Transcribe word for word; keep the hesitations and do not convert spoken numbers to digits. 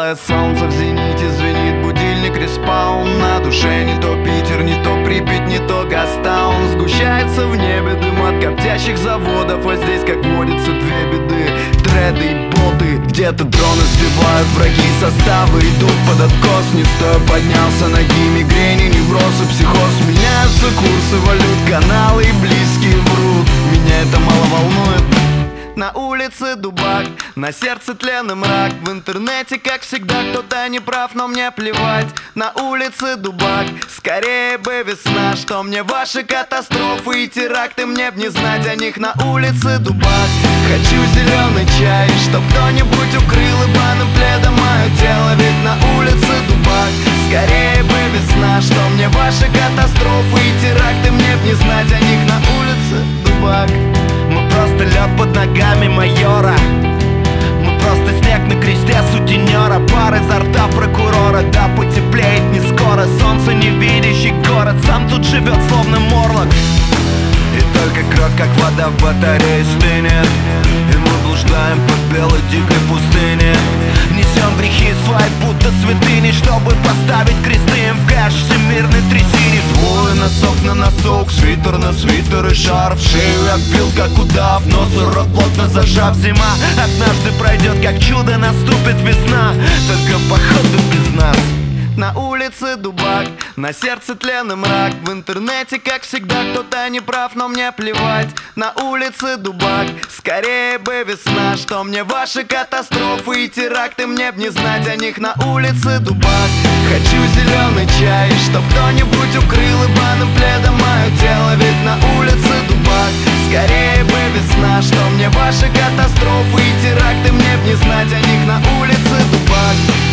Белое солнце в зените, звенит будильник, респаун. На душе не то Питер, не то Припять, не то Гастаун. Сгущается в небе дым от коптящих заводов, а здесь, как водится, две беды: треды и боты. Где-то дроны сбивают, враги составы идут под откос. Не стоя поднялся ноги, мигрени, невроз и психоз. Меняются курсы валют, каналы и близкие врут. Меня это мало волнует. На улице дубак, на сердце тлен и мрак. В интернете, как всегда, кто-то не прав, но мне плевать. На улице дубак, скорее бы весна. Что мне ваши катастрофы и теракты, мне б не знать о них. На улице дубак, хочу зеленый чай, чтоб кто-нибудь укрыл ибаным пледом мое тело. Ведь на улице дубак, скорее бы весна. Что мне ваши катастрофы и теракты, мне б не знать о них. На улице дубак. Мы просто лед под ногами майора. Мы просто снег на кресте сутенера. Пар изо рта прокурора. Да, потеплеет не скоро. Солнце невидящий город сам тут живет словно морлок. И только кровь, как вода в батарее, стынет. И мы блуждаем по белой дикой пустыне. Несем грехи свои, будто святыни, чтобы поставить кресты им в кэш всемирной трясине. Двое носок на носок, свитер на свитер и шарф. Шею обвил, как удав, нос рот плотно зажав. Зима однажды пройдет, как чудо наступит весна. Только походу без нас. На улице дубак, на сердце тлен и мрак. В интернете, как всегда, кто-то не прав, но мне плевать. На улице дубак, скорее бы весна. Что мне ваши катастрофы и теракты, мне б не знать о них. На улице дубак, хочу зеленый чай, чтоб кто-нибудь укрыл ибаным пледом мое тело. Ведь на улице дубак, скорее бы весна. Что мне ваши катастрофы и теракты, мне б не знать о них. На улице дубак.